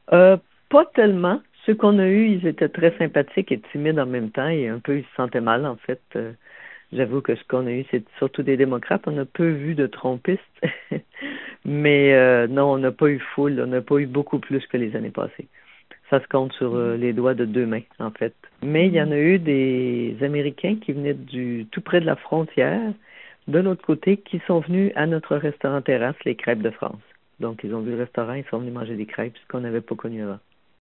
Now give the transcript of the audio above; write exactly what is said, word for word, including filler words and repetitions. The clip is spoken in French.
Euh, Pas tellement. Ceux qu'on a eus, ils étaient très sympathiques et timides en même temps et un peu, ils se sentaient mal, en fait. Euh, j'avoue que ce qu'on a eu, c'est surtout des démocrates. On a peu vu de trompistes. Mais euh, non, on n'a pas eu foule. On n'a pas eu beaucoup plus que les années passées. Ça se compte sur euh, les doigts de deux mains, en fait. Mais il y en a eu des Américains qui venaient du tout près de la frontière, de l'autre côté, qui sont venus à notre restaurant terrasse, les Crêpes de France. Donc, ils ont vu le restaurant, ils sont venus manger des crêpes, ce qu'on n'avait pas connu avant.